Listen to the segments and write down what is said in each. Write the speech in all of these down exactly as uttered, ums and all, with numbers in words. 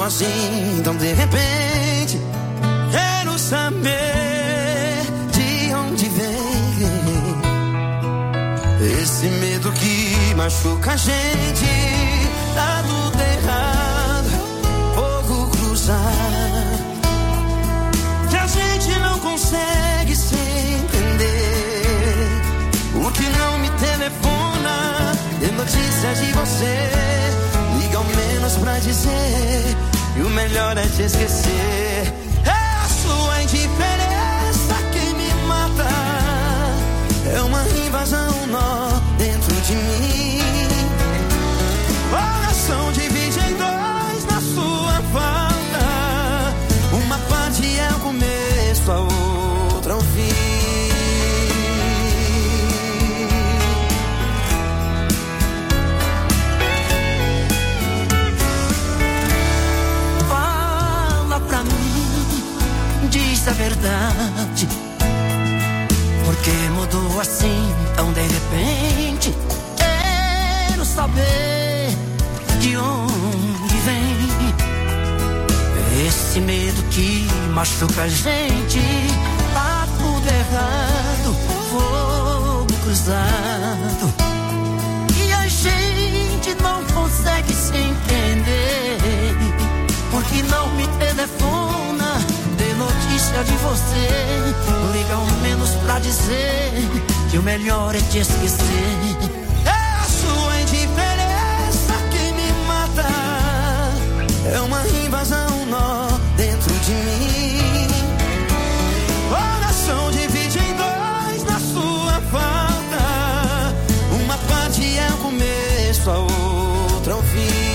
assim tão de repente? Quero saber de onde vem esse medo que machuca a gente. Tá tudo errado, fogo cruzar, que a gente não consegue se entender. O que não me telefona, tem notícias de você, liga ao menos pra dizer, e o melhor é te esquecer. É a sua indiferença que me mata, é uma invasão, um nó dentro de mim. Coração divide em dois na sua falta, uma parte é o começo, a outra é o fim. Diz a verdade, porque mudou assim tão de repente. Quero saber de onde vem esse medo que machuca a gente. Tá tudo errado, fogo cruzado, e a gente não consegue se entender. Porque não me telefona, notícia de você, liga ao menos pra dizer, que o melhor é te esquecer. É a sua indiferença que me mata, é uma invasão, um nó dentro de mim. Coração divide em dois na sua falta, uma parte é o começo, a outra é o fim.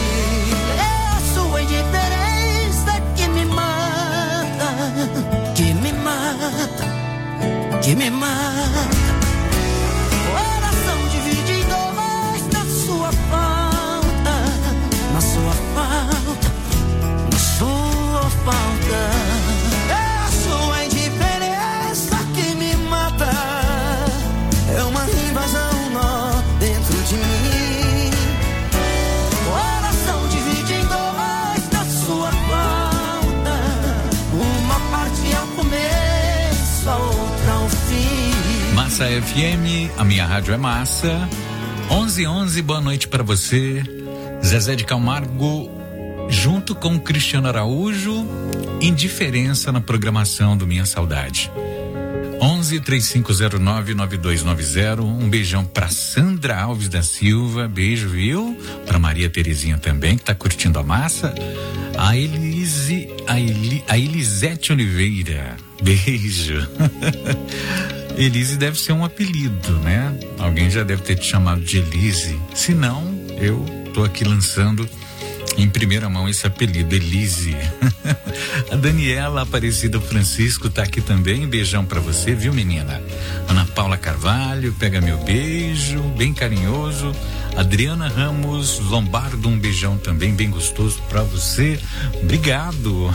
É a sua indiferença que me mata, que me mata, que me mata. Coração divide em dois na sua falta, na sua falta, na sua falta. É a sua indiferença que me mata, é uma invasão, um nó dentro de mim. Coração divide em dois na sua falta, uma parte é o começo, a outra é o fim. Massa F M, a minha rádio é massa. onze e onze, boa noite para você. Zezé de Camargo, junto com Cristiano Araújo, indiferença na programação do Minha Saudade. onze, três cinco zero nove, nove dois nove zero. Um beijão pra Sandra Alves da Silva, beijo, viu? Pra Maria Terezinha também, que tá curtindo a massa. A Elise, a, Eli, a Elisete Oliveira, beijo. Elise deve ser um apelido, né? Alguém já deve ter te chamado de Elise. Se não, eu tô aqui lançando em primeira mão esse apelido, Elise. A Daniela Aparecida Francisco tá aqui também, beijão pra você, viu, menina? Ana Paula Carvalho, pega meu beijo, bem carinhoso. Adriana Ramos Lombardo, um beijão também bem gostoso pra você, obrigado.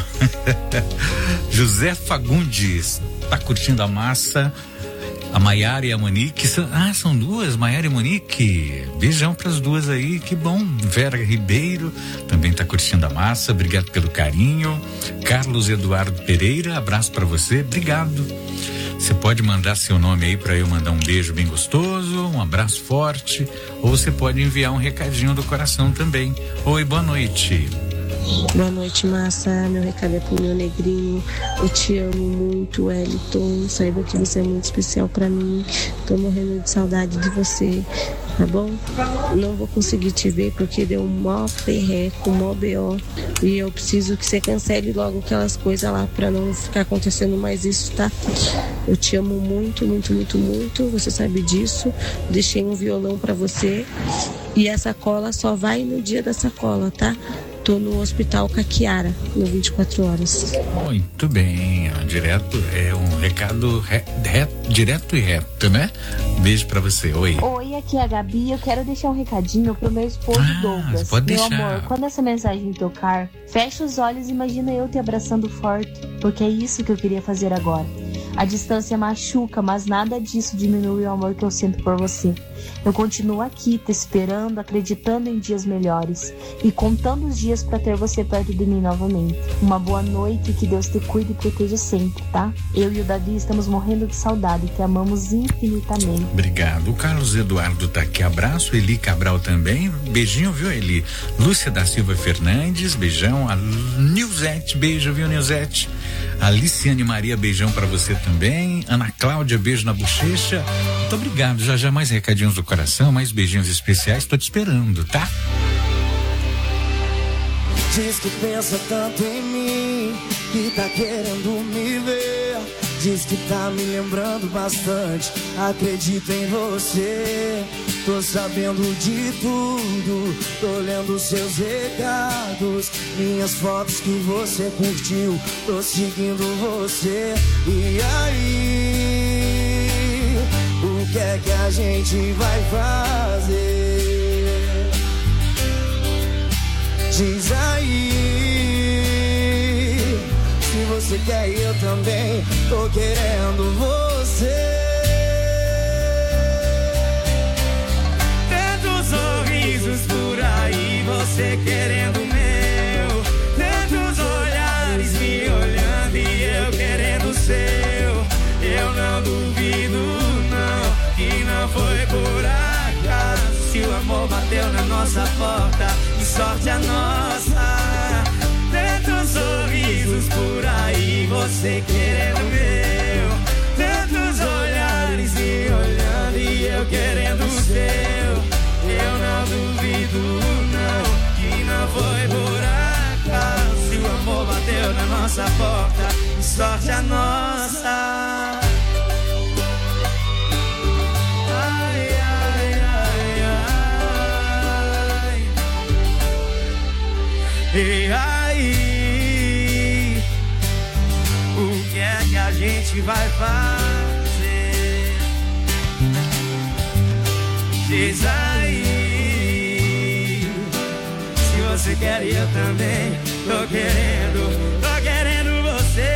José Fagundes tá curtindo a massa. A Maiara e a Monique, são, ah, são duas, Maiara e Monique, beijão pras duas aí, que bom. Vera Ribeiro também tá curtindo a massa, obrigado pelo carinho. Carlos Eduardo Pereira, abraço pra você, obrigado. Você pode mandar seu nome aí pra eu mandar um beijo bem gostoso, um abraço forte, ou você pode enviar um recadinho do coração também. Oi, boa noite. Boa noite, massa. Meu recado é pro meu negrinho. Eu te amo muito, Wellington. Saiba que você é muito especial pra mim. Tô morrendo de saudade de você, tá bom? Não vou conseguir te ver porque deu um mó perreco, um mó B O. E eu preciso que você cancele logo aquelas coisas lá pra não ficar acontecendo mais isso, tá? Eu te amo muito, muito, muito, muito. Você sabe disso. Deixei um violão pra você. E a sacola só vai no dia da sacola, tá? Tô no Hospital Caquiara, no vinte e quatro horas. Muito bem, ó, direto, é um recado re, re, direto e reto, né? Beijo pra você, oi. Oi, aqui é a Gabi, eu quero deixar um recadinho pro meu esposo ah, Douglas. Pode meu deixar. Amor, quando essa mensagem tocar, fecha os olhos e imagina eu te abraçando forte, porque é isso que eu queria fazer agora. A distância machuca, mas nada disso diminui o amor que eu sinto por você. Eu continuo aqui, te esperando, acreditando em dias melhores e contando os dias para ter você perto de mim novamente. Uma boa noite e que Deus te cuide e proteja sempre, tá? Eu e o Davi estamos morrendo de saudade, te amamos infinitamente. Obrigado. O Carlos Eduardo tá aqui, abraço. Eli Cabral também, beijinho, viu, Eli? Lúcia da Silva Fernandes, beijão. A Nilzete, beijo, viu, Nilzete? A Liciane Maria, beijão pra você também. Ana Cláudia, beijo na bochecha. Muito obrigado. Já já mais recadinhos do coração, mais beijinhos especiais. Tô te esperando, tá? Diz que pensa tanto em mim, que tá querendo me ver. Diz que tá me lembrando bastante, acredito em você. Tô sabendo de tudo, tô lendo seus recados, minhas fotos que você curtiu, tô seguindo você. E aí, o que é que a gente vai fazer? Diz aí, se você quer eu também, tô querendo você. Tantos sorrisos por aí, você querendo o meu. Tantos olhares me olhando e eu querendo o seu. Eu não duvido não, que não foi por acaso. Se o amor bateu na nossa porta, que sorte a nossa. Tantos sorrisos por aí, você querendo o meu. Tantos olhares me olhando e eu querendo o seu. Eu não duvido não, que não foi por acaso. Se o amor bateu na nossa porta, que sorte a nossa. Ai, ai, ai, ai. E aí, o que é que a gente vai fazer? Diz aí, se você quer eu também, tô querendo, tô querendo você.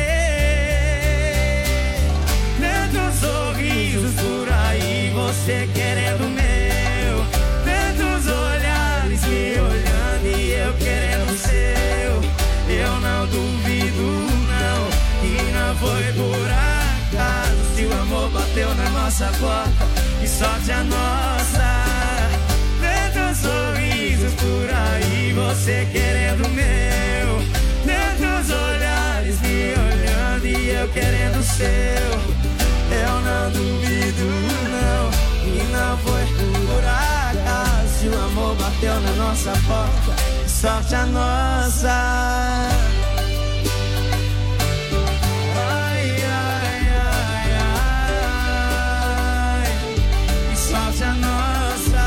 Tantos sorrisos por aí, você querendo o meu. Tantos olhares me olhando e eu querendo o seu. Eu não duvido não, que não foi por acaso. Se o amor bateu na nossa porta, que sorte a nossa. Tantos sorrisos por aí, você querendo o meu. Tantos olhares me olhando e eu querendo o seu. Eu não duvido não, que não foi por acaso. Se o amor bateu na nossa porta, que sorte a nossa. Ai, ai, ai, ai, que sorte a nossa.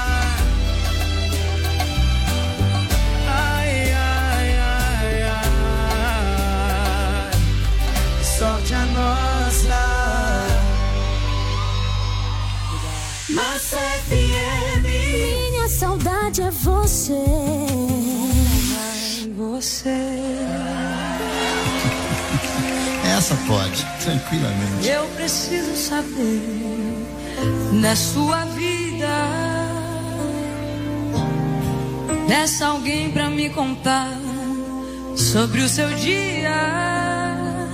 Ai, ai, ai, ai, que sorte a nossa. Massa F M, minha saudade é você. Ai, você. Essa pode, tranquilamente. Eu preciso saber na sua vida, dessa alguém pra me contar sobre o seu dia.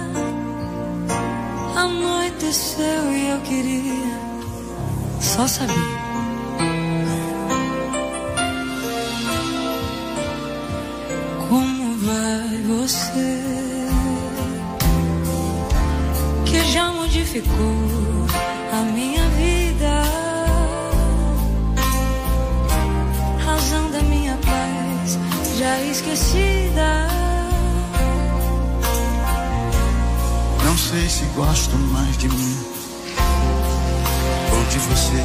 Anoiteceu e eu queria só saber. Como vai você, que já modificou a minha vida, razão da minha paz já esquecida. Não sei se gosto mais de mim ou de você.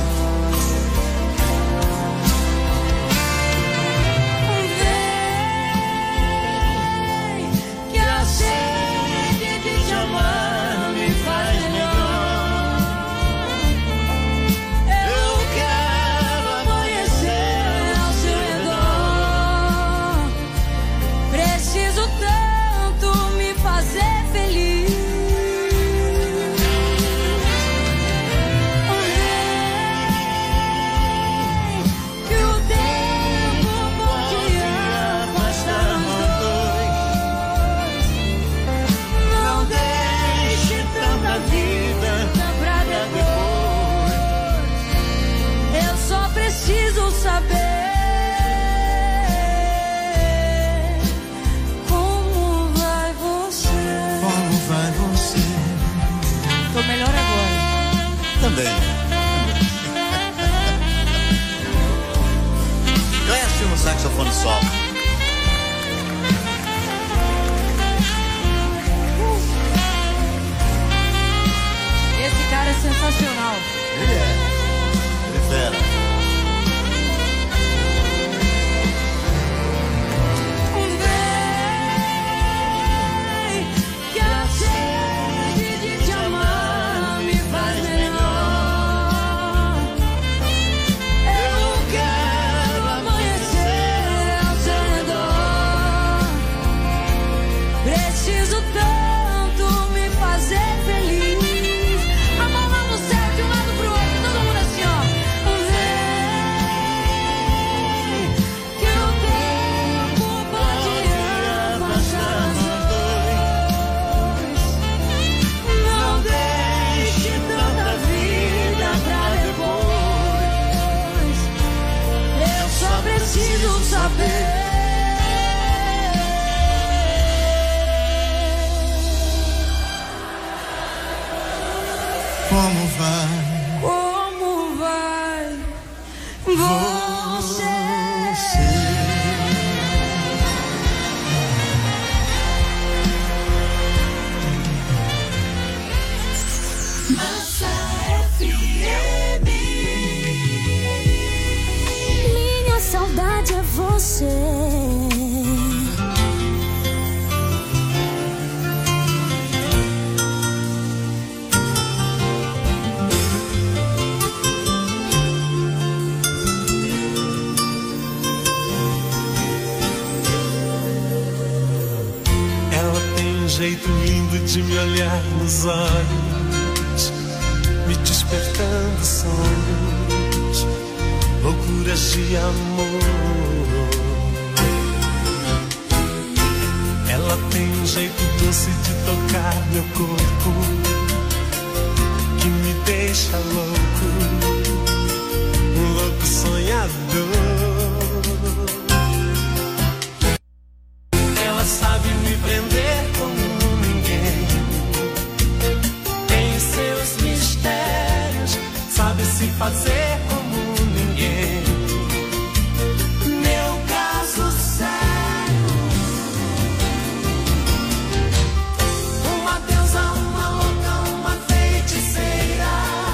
Vem, que a sede de te amar me faz melhor. Eu quero amanhecer ao seu redor. Preciso tanto me fazer feliz. saber como vai você. Como vai você? Tô melhor agora. Também. Conhece um saxofone sol? Esse cara é sensacional. Ele é. Ele é fera. Como vai? Como vai você? Massa F M. Minha saudade é você. Jeito lindo de me olhar nos olhos, me despertando sonhos, loucuras de amor. Ela tem um jeito doce de tocar meu corpo, que me deixa louco, um louco sonhador. Ela sabe me prender como se fazer como ninguém. Meu caso sério, uma deusa, uma louca, uma feiticeira.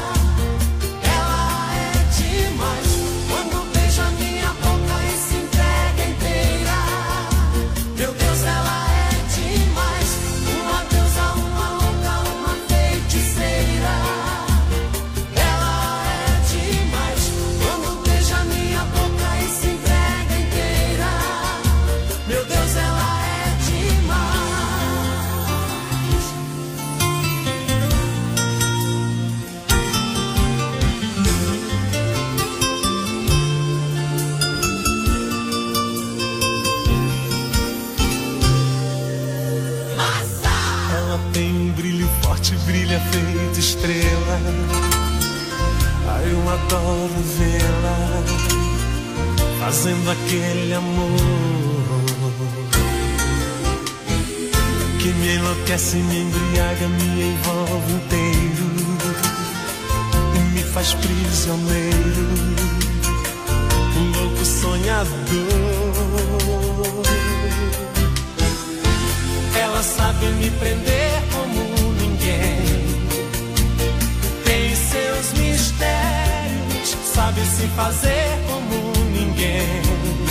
Ela é demais quando beija minha boca e se entrega inteira. Meu Deus, ela é demais, uma deusa, uma louca, uma feiticeira. Brilha feito estrela, ai eu adoro vê-la fazendo aquele amor que me enlouquece, me embriaga, me envolve inteiro e me faz prisioneiro, um louco sonhador. Ela sabe me prender como tem seus mistérios, sabe se fazer como ninguém.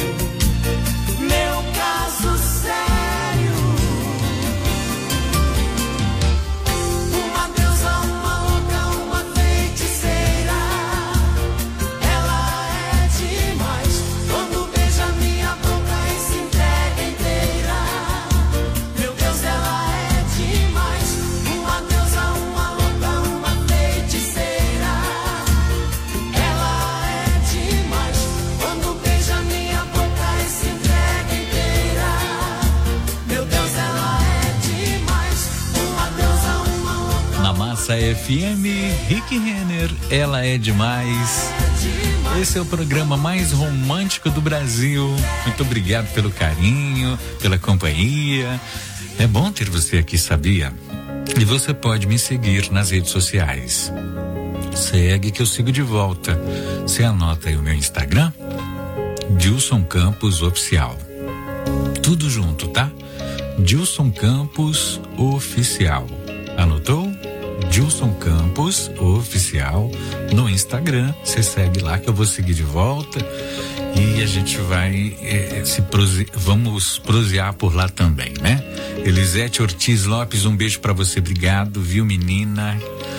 Meu caso sério, uma deusa, uma louca, uma feiticeira. Ela é demais quando beija minha boca e se entrega inteira. Meu Deus, ela é demais, uma deusa, uma louca, uma feiticeira. Ela é demais quando beija minha boca e se entrega inteira. Meu Deus, ela é demais, uma deusa, uma louca. Na Massa F M, Rick Renner, ela é demais. Demais. Esse é o programa mais romântico do Brasil. Muito obrigado pelo carinho, pela companhia. É bom ter você aqui, sabia? E você pode me seguir nas redes sociais. Segue que eu sigo de volta. Você anota aí o meu Instagram, Dilson Campos Oficial. Tudo junto, tá? Dilson Campos Oficial. Anotou? Dilson Campos Oficial no Instagram. Você segue lá que eu vou seguir de volta e a gente vai é, se prose... vamos prosear por lá também, né? Elisete Ortiz Lopes, um beijo pra você, obrigado, viu, menina?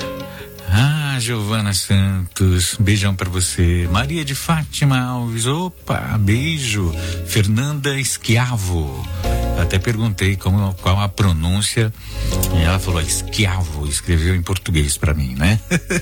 Ah, Giovana Santos, beijão pra você. Maria de Fátima Alves, opa, beijo. Fernanda Esquiavo, até perguntei como, qual a pronúncia e ela falou Esquiavo, escreveu em português pra mim, né?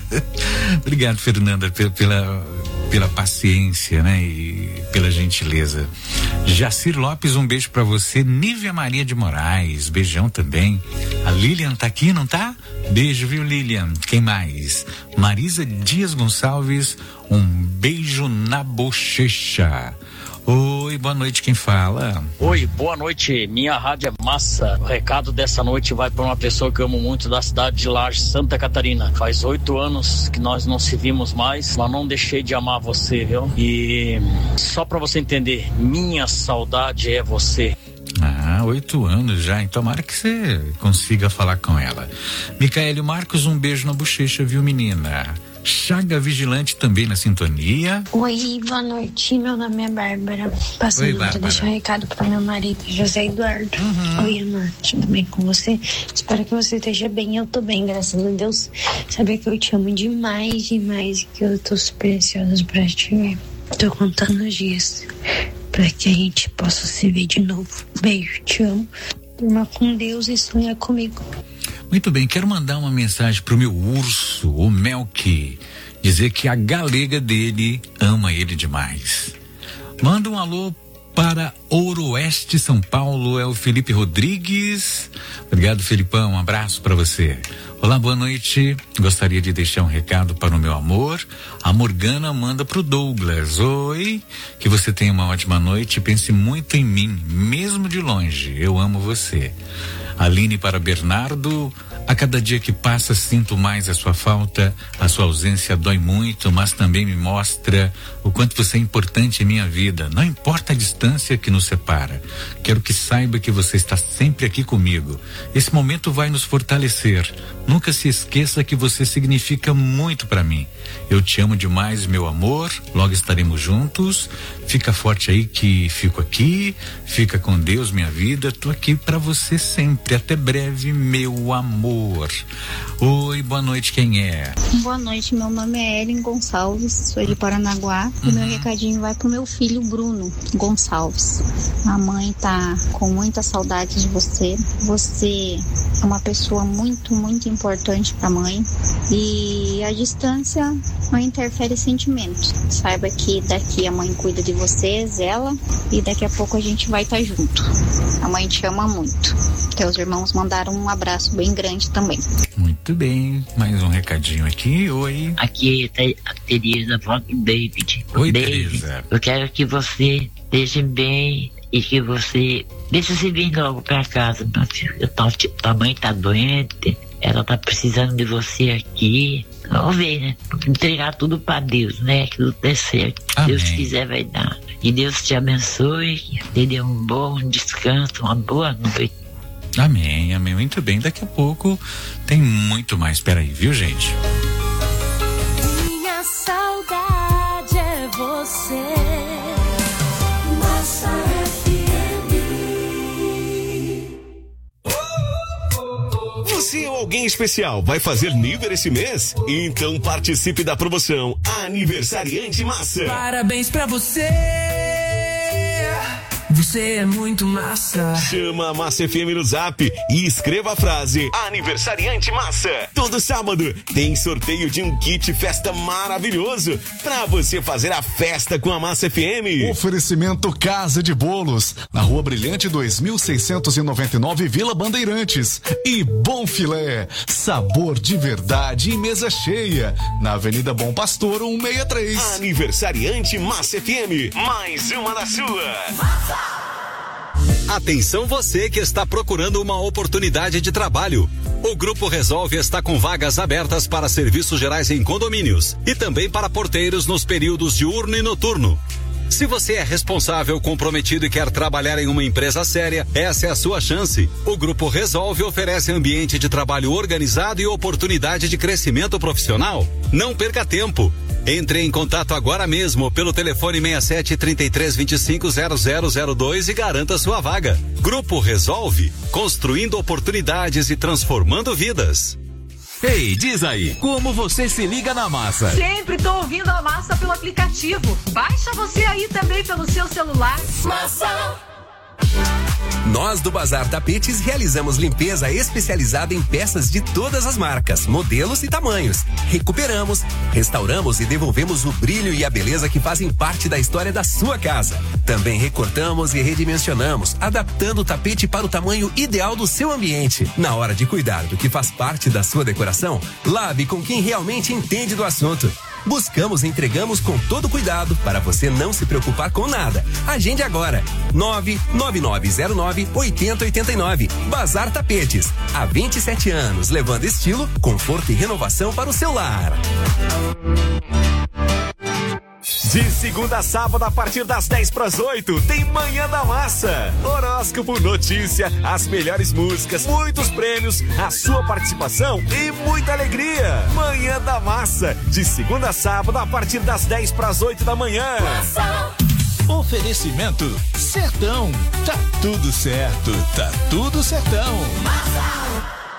Obrigado, Fernanda, pela, pela, pela paciência, né? E pela gentileza. Jacir Lopes, um beijo pra você. Nívia Maria de Moraes, beijão também. A Lilian tá aqui, não tá? Beijo, viu, Lilian? Quem mais? Marisa Dias Gonçalves, um beijo na bochecha. Oi, boa noite, quem fala? Oi, boa noite, minha rádio é massa. O recado dessa noite vai para uma pessoa que eu amo muito, da cidade de Lages, Santa Catarina. Faz oito anos que nós não se vimos mais, mas não deixei de amar você, viu? E só para você entender, minha saudade é você. Ah, oito anos já, então tomara que você consiga falar com ela. Micaele Marcos, um beijo na bochecha, viu, menina? Chaga Vigilante também na sintonia. Oi, boa noite, meu nome é Bárbara. Passando para deixar um recado para meu marido, José Eduardo. Uhum. Oi, amor, tudo bem com você? Espero que você esteja bem, eu tô bem, graças a Deus. Saber que eu te amo demais, demais, que eu tô super ansiosa pra te ver. Tô contando os dias para que a gente possa se ver de novo. Beijo, te amo. Durma com Deus e sonha comigo. Muito bem, quero mandar uma mensagem pro meu urso, o Melk, dizer que a galega dele ama ele demais. Manda um alô para Ouro-Oeste, São Paulo, é o Felipe Rodrigues. Obrigado, Felipão, um abraço para você. Olá, boa noite. Gostaria de deixar um recado para o meu amor. A Morgana manda pro Douglas. Oi, que você tenha uma ótima noite. Pense muito em mim, mesmo de longe. Eu amo você. Aline para Bernardo. A cada dia que passa sinto mais a sua falta, a sua ausência dói muito, mas também me mostra o quanto você é importante em minha vida. Não importa a distância que nos separa. Quero que saiba que você está sempre aqui comigo. Esse momento vai nos fortalecer. Nunca se esqueça que você significa muito para mim. Eu te amo demais, meu amor. Logo estaremos juntos. Fica forte aí que fico aqui. Fica com Deus, minha vida. Tô aqui para você sempre. Até breve, meu amor. Oi, boa noite, quem é? Boa noite, meu nome é Ellen Gonçalves, sou de Paranaguá. Uhum. E meu recadinho vai pro meu filho Bruno Gonçalves. A mãe tá com muita saudade de você. Você é uma pessoa muito, muito importante pra mãe. E a distância não interfere sentimentos. Saiba que daqui a mãe cuida de você, zela, e daqui a pouco a gente vai estar tá junto. A mãe te ama muito. Teus irmãos mandaram um abraço bem grande também. Muito bem, mais um recadinho aqui. Oi. Aqui é a Tereza, avó do David. Oi, David, Tereza. Eu quero que você esteja bem e que você deixa você vir logo pra casa, meu filho. Tua mãe tá doente, ela tá precisando de você aqui. Vamos ver, né? Entregar tudo pra Deus, né? Que tudo dê certo. Amém. Deus quiser, vai dar. E Deus te abençoe, te dê um bom descanso, uma boa noite. Amém, amém. Muito bem, daqui a pouco tem muito mais. Espera aí, viu, gente? Minha saudade é você. Massa F M. Você ou alguém especial vai fazer nível esse mês? Então participe da promoção Aniversariante Massa. Parabéns pra você. Você é muito massa. Chama a Massa F M no Zap e escreva a frase Aniversariante Massa. Todo sábado tem sorteio de um kit festa maravilhoso pra você fazer a festa com a Massa F M. Oferecimento Casa de Bolos, na Rua Brilhante dois mil seiscentos e noventa e nove, Vila Bandeirantes. E Bom Filé, sabor de verdade e mesa cheia, na Avenida Bom Pastor cento e sessenta e três. Aniversariante Massa F M, mais uma da sua. Massa! Atenção você que está procurando uma oportunidade de trabalho. O Grupo Resolve está com vagas abertas para serviços gerais em condomínios e também para porteiros nos períodos diurno e noturno. Se você é responsável, comprometido e quer trabalhar em uma empresa séria, essa é a sua chance. O Grupo Resolve oferece ambiente de trabalho organizado e oportunidade de crescimento profissional. Não perca tempo. Entre em contato agora mesmo pelo telefone seis sete, três três dois cinco, zero zero zero dois e garanta sua vaga. Grupo Resolve, construindo oportunidades e transformando vidas. Ei, diz aí, como você se liga na Massa? Sempre tô ouvindo a Massa pelo aplicativo. Baixa você aí também pelo seu celular. Massa! Nós do Bazar Tapetes realizamos limpeza especializada em peças de todas as marcas, modelos e tamanhos. Recuperamos, restauramos e devolvemos o brilho e a beleza que fazem parte da história da sua casa. Também recortamos e redimensionamos, adaptando o tapete para o tamanho ideal do seu ambiente. Na hora de cuidar do que faz parte da sua decoração, lave com quem realmente entende do assunto. Buscamos e entregamos com todo cuidado para você não se preocupar com nada. Agende agora. nove nove nove zero nove oito zero oito nove. Bazar Tapetes. Há vinte e sete anos, levando estilo, conforto e renovação para o seu lar. De segunda a sábado, a partir das dez para as oito, tem Manhã da Massa. Horóscopo, notícia, as melhores músicas, muitos prêmios, a sua participação e muita alegria. Manhã da Massa, de segunda a sábado, a partir das dez para as oito da manhã. Massa. Oferecimento Sertão. Tá tudo certo, tá tudo certão. Massa.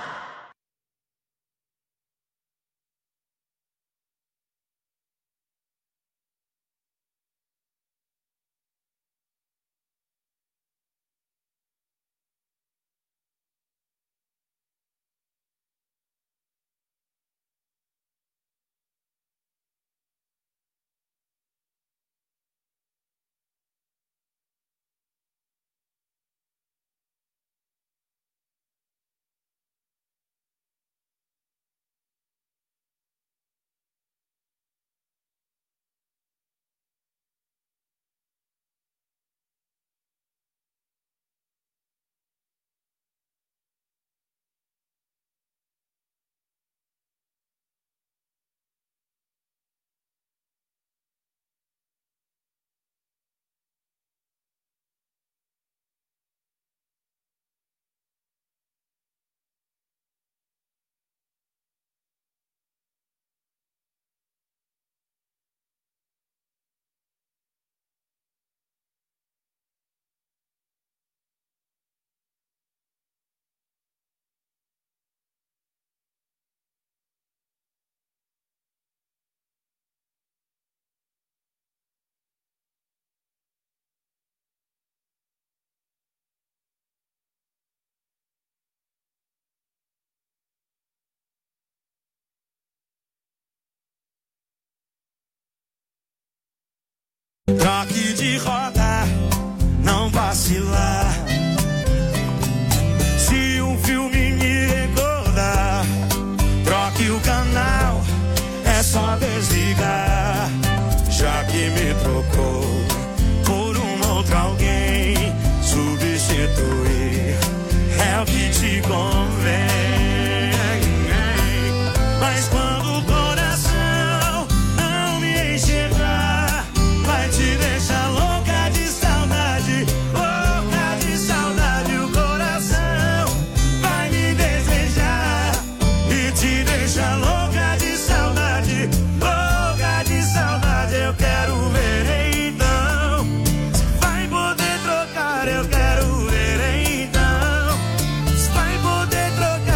Troque de rota, não vacilar. Se um filme me recordar, troque o canal, é só desligar. Já que me trocou por um outro alguém, substituir é o que te convém. Mas quando o coração não me enxergar, vai te deixar louca de saudade, louca de saudade. O coração vai me desejar e te deixar louca de saudade, louca de saudade. Eu quero ver então, se vai poder trocar. Eu quero ver então, se vai poder trocar.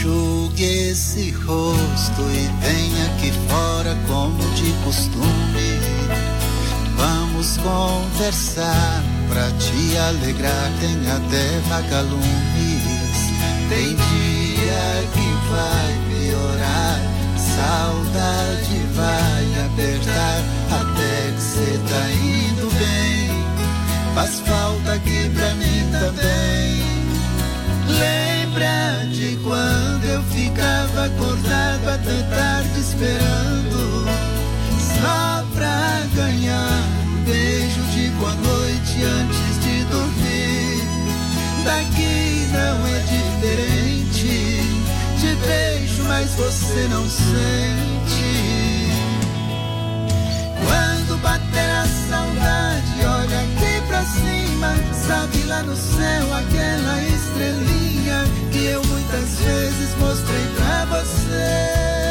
Enxugue esse rosto e venha aqui fora como de costume. Vamos conversar pra te alegrar, tem até vagalumes. Tem dia que vai piorar, saudade vai apertar, até que cê tá indo bem. Faz falta aqui pra mim também. Lembra de quando eu ficava acordado até tarde esperando, só pra ganhar um beijo de boa noite antes de dormir. Daqui não é diferente, te beijo mas você não sente. Quando bater a saudade, olha aqui pra cima, sabe lá no céu aquela estrelinha que eu muitas vezes mostrei pra você.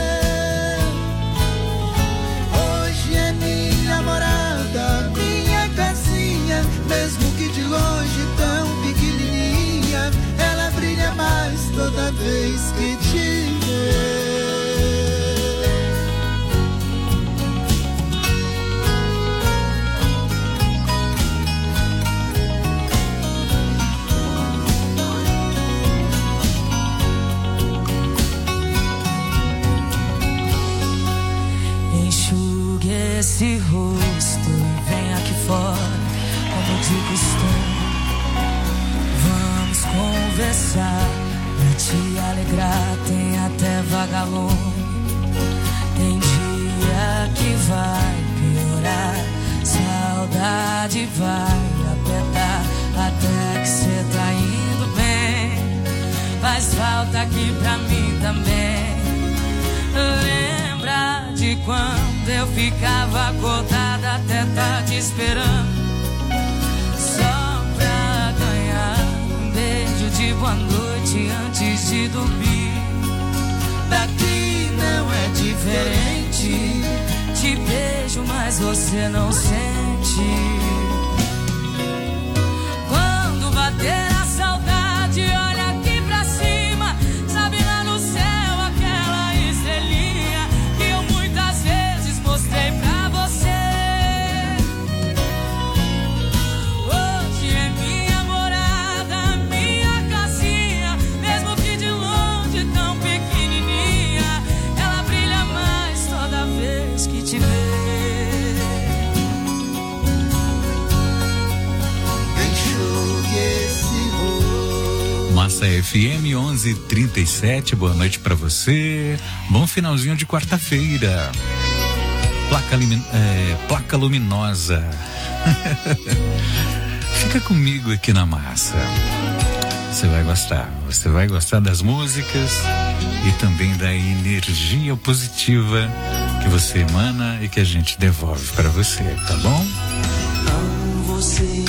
Hoje é minha morada, minha casinha, mesmo que de longe tão pequenininha, ela brilha mais toda vez que te vê. Esse rosto e vem aqui fora como de costume. Vamos conversar pra te alegrar, tem até vagalume. Tem dia que vai piorar, saudade vai apertar, até que cê tá indo bem. Faz falta aqui pra mim também. Lembra de quando eu ficava acordada até tarde esperando, só pra ganhar um beijo de boa noite antes de dormir. Daqui não é diferente, te beijo mas você não sente. Quando bater a saudade, olha aqui pra cima, sabe lá no céu aquela estrelinha que eu muitas vezes mostrei pra você. Hoje é minha morada, minha casinha, mesmo que de longe tão pequenininha, ela brilha mais toda vez que te vê. Massa F M onze e trinta e sete, boa noite pra você. Bom finalzinho de quarta-feira. Placa, é, placa luminosa. Fica comigo aqui na Massa. Você vai gostar. Você vai gostar das músicas e também da energia positiva que você emana e que a gente devolve pra você, tá bom? Amo você,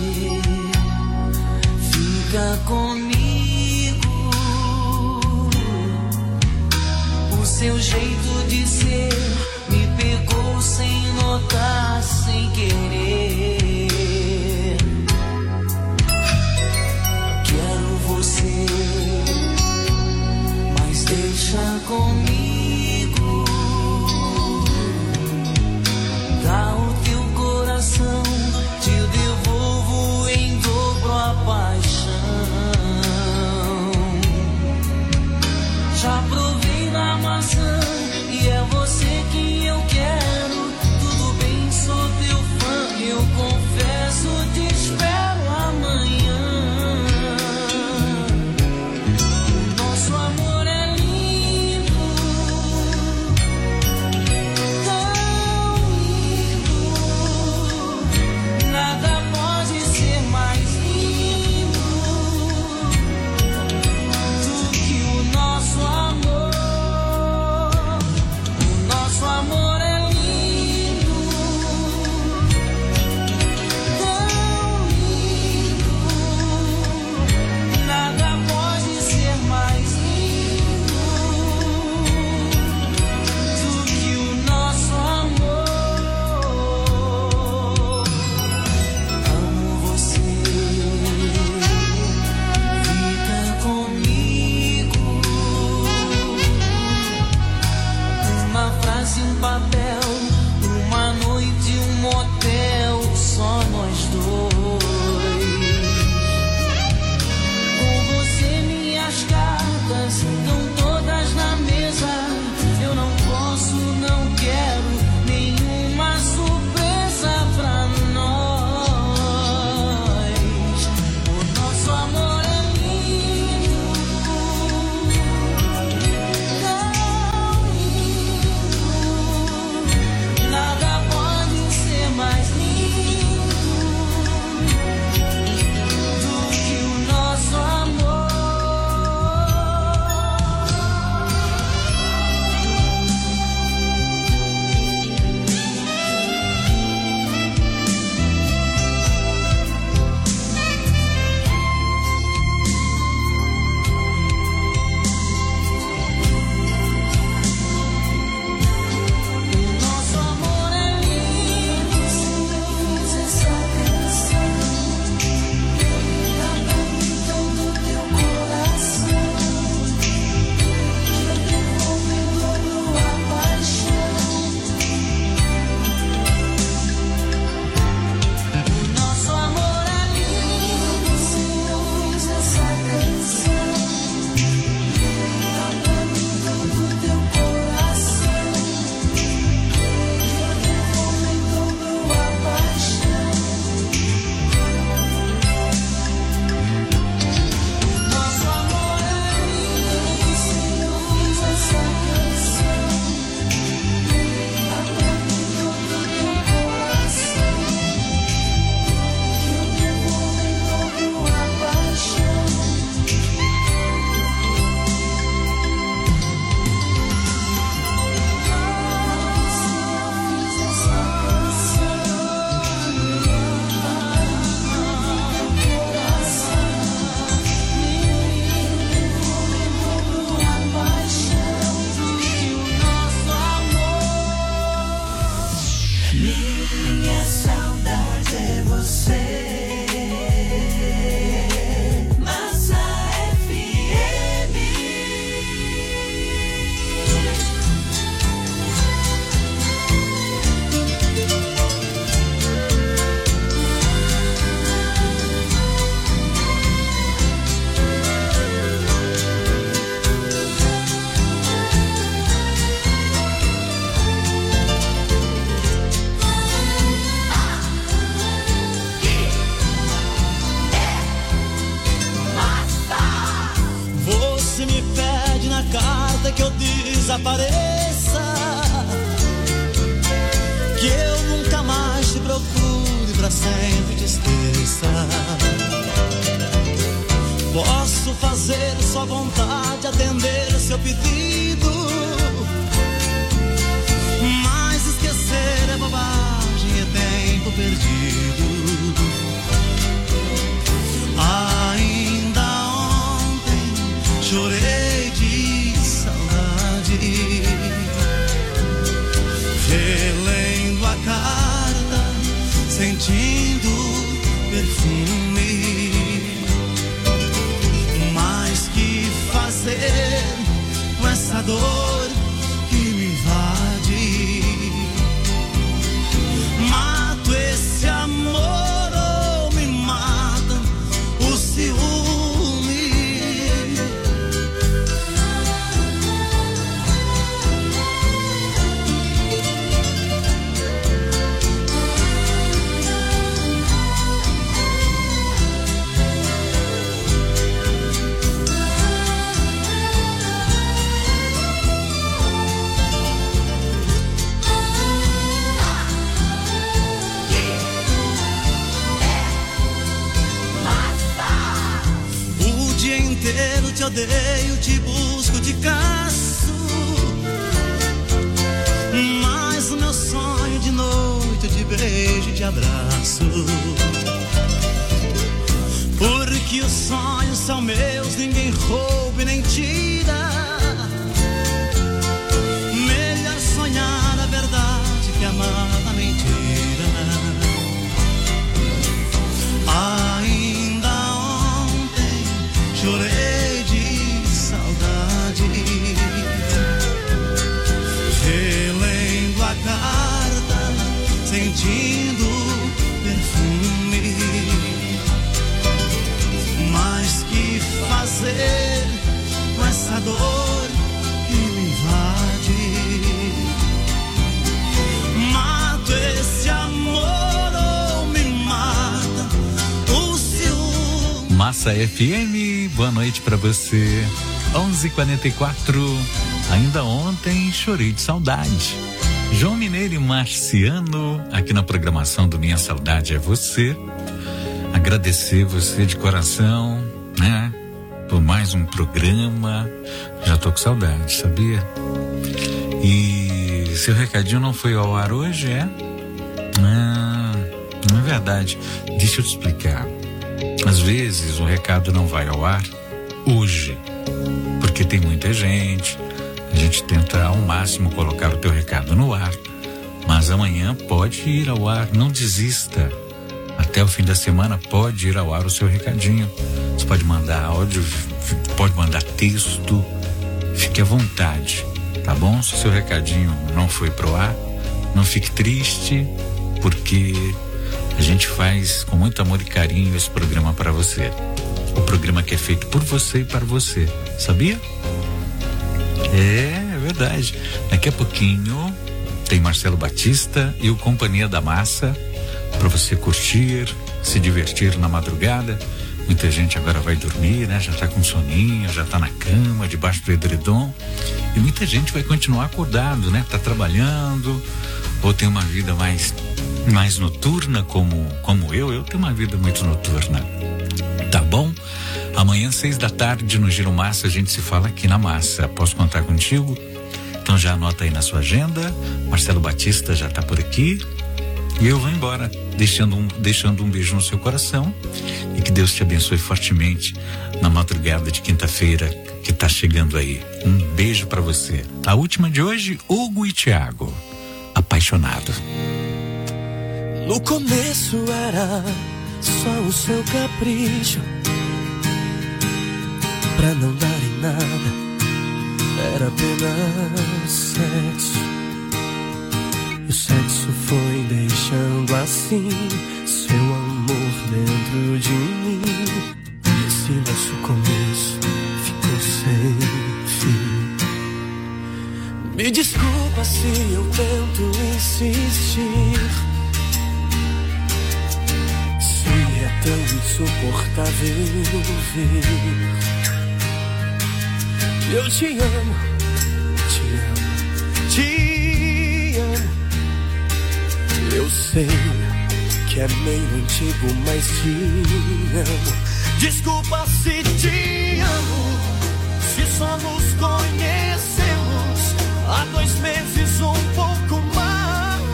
fica comigo. O seu jeito de ser me pegou sem notar, sem querer. Quero você, mas deixa comigo. Dá o teu coração, te devolvo em dobro a paixão. Já provei da maçã e é você que eu quero. Tudo bem, sou teu fã, eu confesso, te espero amanhã. Nosso amor é lindo, tão lindo. Nada pode ser mais lindo do que o nosso amor. O nosso lápis e um papel, uma noite, um motel, só nós dois. Com você minhas cartas estão todas na mesa. Eu não posso, não quero nenhuma surpresa pra nós. O nosso amor é lindo, tão lindo. Nada pode ser mais lindo do que o nosso amor. Nosso amor é lindo, se eu fiz essa canção, tá palpitando do teu coração, que eu devolvo em dobro a paixão. O nosso amor é lindo, se eu fiz essa canção, tá palpitando do teu coração, que eu devolvo em dobro a paixão. Nosso amor é lindo, se eu fiz essa canção, tá palpitando do teu coração, que eu devolvo em dobro a paixão. Minha saudade é você, Massa F M. Você me pede na carta que eu desapareça, que eu nunca mais te procure, pra sempre te esqueça. Posso fazer sua vontade, atender seu pedido, mas esquecer é bobagem, é tempo perdido. Ainda ontem chorei de saudade, relendo a carta, sentindo perfume. Mas que fazer com essa dor que me invade? Mato esse amor ou me mata o ciúme? Inteiro te odeio, te busco, te caço, mas o meu sonho de noite, de beijo e de abraço, porque os sonhos são meus, ninguém rouba e nem tira. Melhor sonhar a verdade que amar a mentira. Ainda ontem chorei de saudade, relembro Massa F M, boa noite pra você. onze e quarenta e quatro, ainda ontem chorei de saudade. João Mineiro e Marciano, aqui na programação do Minha Saudade é Você. Agradecer você de coração, né? Por mais um programa. Já tô com saudade, sabia? E seu recadinho não foi ao ar hoje, é? Ah, não é verdade. Deixa eu te explicar. Às vezes o recado não vai ao ar hoje, porque tem muita gente. A gente tenta ao máximo colocar o teu recado no ar, mas amanhã pode ir ao ar, não desista. Até o fim da semana pode ir ao ar o seu recadinho. Você pode mandar áudio, pode mandar texto, fique à vontade, tá bom? Se o seu recadinho não foi pro ar, não fique triste, porque a gente faz com muito amor e carinho esse programa para você. O programa que é feito por você e para você, sabia? É, é verdade. Daqui a pouquinho tem Marcelo Batista e o Companhia da Massa para você curtir, se divertir na madrugada. Muita gente agora vai dormir, né? Já tá com soninho, já tá na cama, debaixo do edredom. E muita gente vai continuar acordado, né? Tá trabalhando ou tem uma vida mais mais noturna como como eu. Eu tenho uma vida muito noturna. Tá bom? Amanhã, seis da tarde, no Giro Massa, a gente se fala aqui na Massa. Posso contar contigo? Então já anota aí na sua agenda. Marcelo Batista já tá por aqui. E eu vou embora, deixando um, deixando um beijo no seu coração. E que Deus te abençoe fortemente na madrugada de quinta-feira que tá chegando aí. Um beijo pra você. A última de hoje, Hugo e Thiago. Apaixonado. No começo era só o seu capricho, pra não dar em nada, era apenas sexo. E o sexo foi deixando assim seu amor dentro de mim. E esse nosso começo ficou sem fim. Me desculpa se eu tento insistir, se é tão insuportável ver. Eu te amo, te amo, te amo. Eu sei que é meio antigo, mas te amo. Desculpa se te amo, se só nos conhecemos há dois meses ou um pouco mais.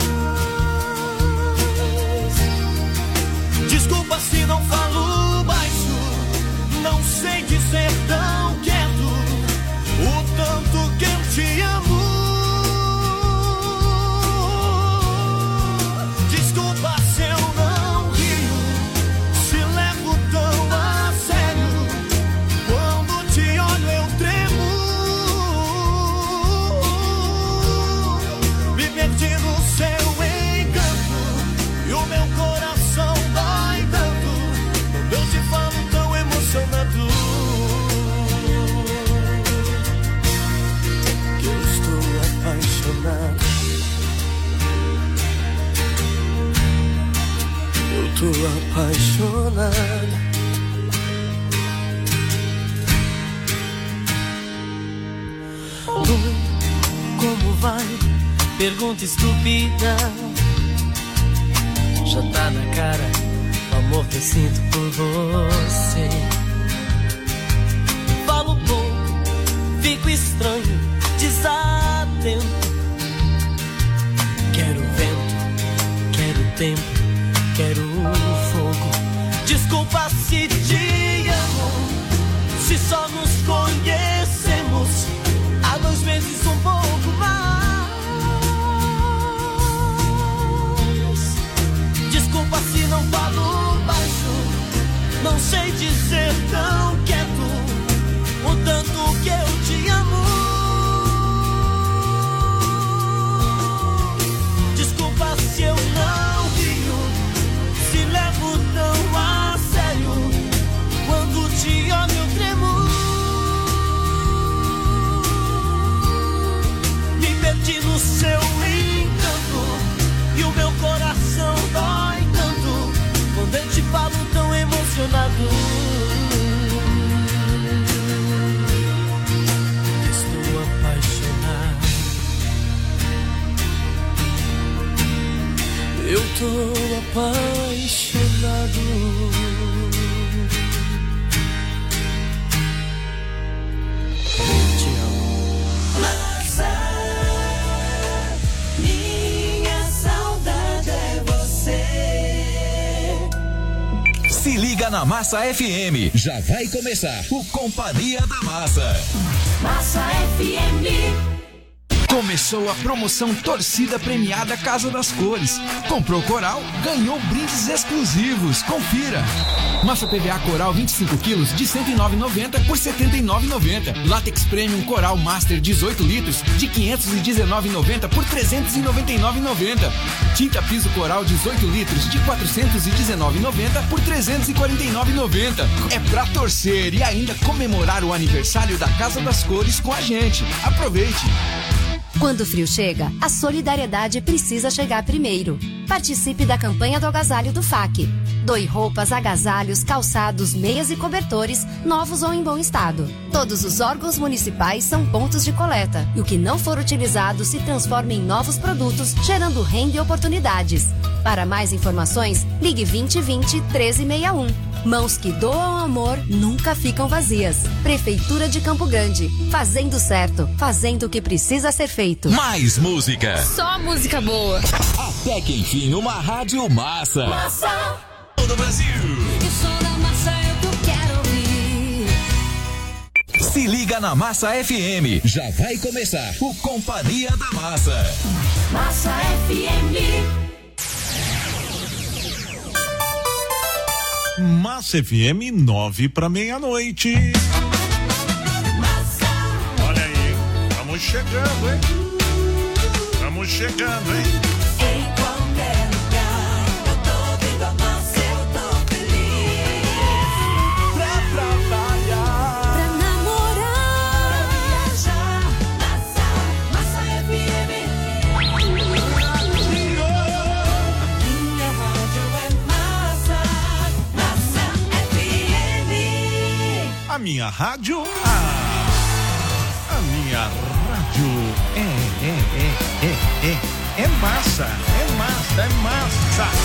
Desculpa se não falo baixo, não sei dizer tão quieto o tanto que eu te amo. Desculpa se eu não rio, se levo tão a sério. Quando te olho eu tremo, me perdi no seu encanto e o meu coração dói tanto quando eu te falo tão emocionado. Apaixonado, eu tô apaixonado. Oi, como vai? Pergunta estúpida. Já tá na cara o amor que eu sinto por você. Falo pouco, fico estranho, desatento. Quero vento, quero tempo, quero fogo. Desculpa se te amo, se só nos conhecemos há dois meses um pouco mais. Desculpa se não falo baixo, não sei dizer tão quieto o tanto que eu te amo. Se eu não rio, se levo tão a sério, quando te olho eu tremo. apaixonado. Te amo. Massa, minha saudade é você. Se liga na Massa F M, já vai começar o Companhia da Massa. Massa F M. Começou a promoção Torcida Premiada Casa das Cores. Comprou Coral, ganhou brindes exclusivos. Confira. Massa P V A Coral vinte e cinco quilos de cento e nove reais e noventa centavos por setenta e nove reais e noventa centavos. Látex Premium Coral Master dezoito litros de quinhentos e dezenove reais e noventa centavos por trezentos e noventa e nove reais e noventa centavos. Tinta Piso Coral dezoito litros de quatrocentos e dezenove reais e noventa centavos por trezentos e quarenta e nove reais e noventa centavos. É pra torcer e ainda comemorar o aniversário da Casa das Cores com a gente. Aproveite! Quando o frio chega, a solidariedade precisa chegar primeiro. Participe da campanha do agasalho do F A C. Doe roupas, agasalhos, calçados, meias e cobertores, novos ou em bom estado. Todos os órgãos municipais são pontos de coleta, e o que não for utilizado se transforma em novos produtos, gerando renda e oportunidades. Para mais informações, ligue vinte vinte, treze sessenta e um. Mãos que doam amor nunca ficam vazias. Prefeitura de Campo Grande. Fazendo certo, fazendo o que precisa ser feito. Mais música. Só música boa. Até que enfim, uma rádio massa. Massa. Todo Brasil. Eu sou da massa, é o que eu quero ouvir. Se liga na Massa F M. Já vai começar o Companhia da Massa. Massa F M. Massa F M, nove para meia-noite. Olha aí, estamos chegando, hein? Estamos chegando, hein? Em qualquer lugar, eu tô vendo a massa, eu tô feliz. Pra trabalhar, pra namorar, pra viajar. Massa, Massa F M. Minha rádio é massa. A minha rádio, ah, a minha rádio é, é, é, é, é, é massa, é massa, é massa.